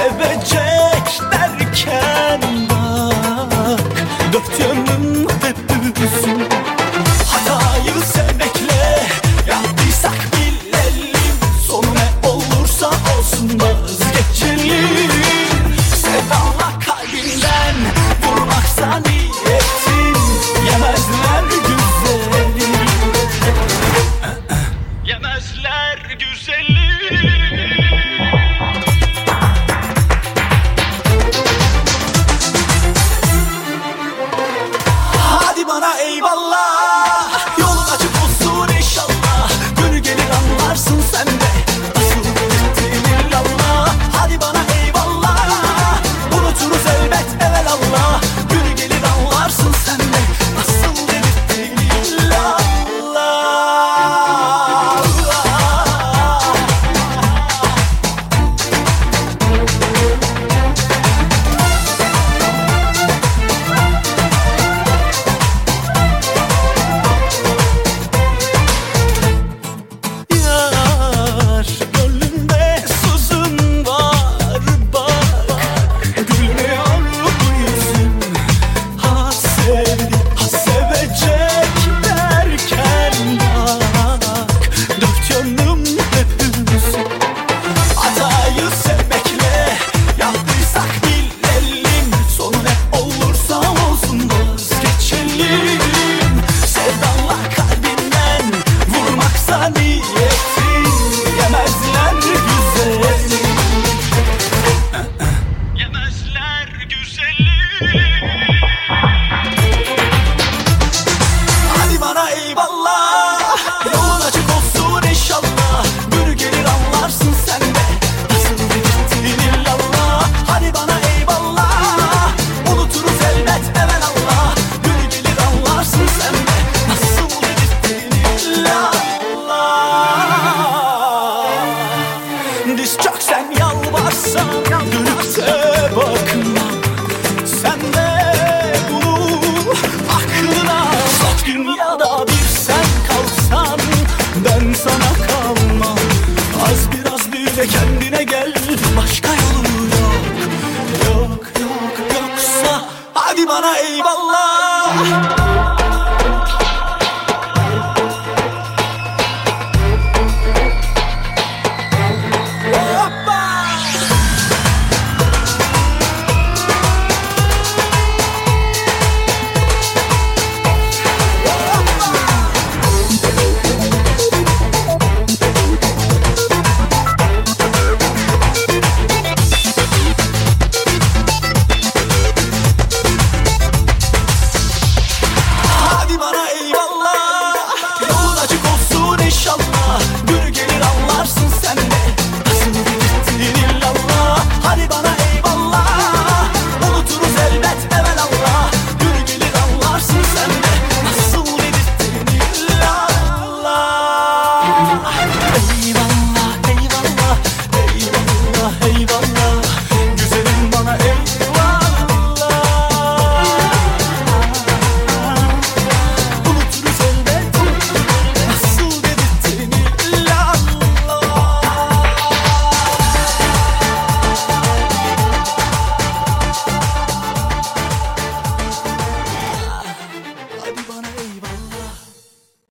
sevecek derken bak, dört yanım hep üzüm. Hatayı sevmekle yaptıysak bilelim, sonu ne olursa olsun vazgeçelim. Sevdanla kalbinden vurmaksa niyetin, yemezler güzeli, yemezler güzeli. Hadi bana eyvallah, yolun açık olsun inşallah. Günü gelir anlarsın sen de nasıl gittin illallah. Hadi bana eyvallah, unuturuz elbet evelallah. Günü gelir anlarsın sen de nasıl gittin illallah. Yar gönlümde sızın var bak, gülmüyor bu yüzüm. Ha sevdi, ha sevecek derken bak, dört yanım hep üzüm. Hatayı sevmekle yaptıysak bilelim, sonu ne olursa olsun vazgeçelim. Sevdanla kalbinden vurmaksa niyetin, yemezler güzeli, yemezler güzeli. Hadi bana eyvallah, yolun açık olsun inşallah. Günü gelir anlarsın sen de nasıl gittin illallah. Hadi bana eyvallah, unuturuz elbet evelallah. Günü gelir anlarsın sen de nasıl gittin illallah. Diz çöksen yalvarsan dönüp de bakma, sen de bunu aklına sok. Dünyada bir sen kalsan ben sana kalmam. Az biraz bile kendine gel, başka yolu yok. Yok yok yoksa hadi bana eyvallah.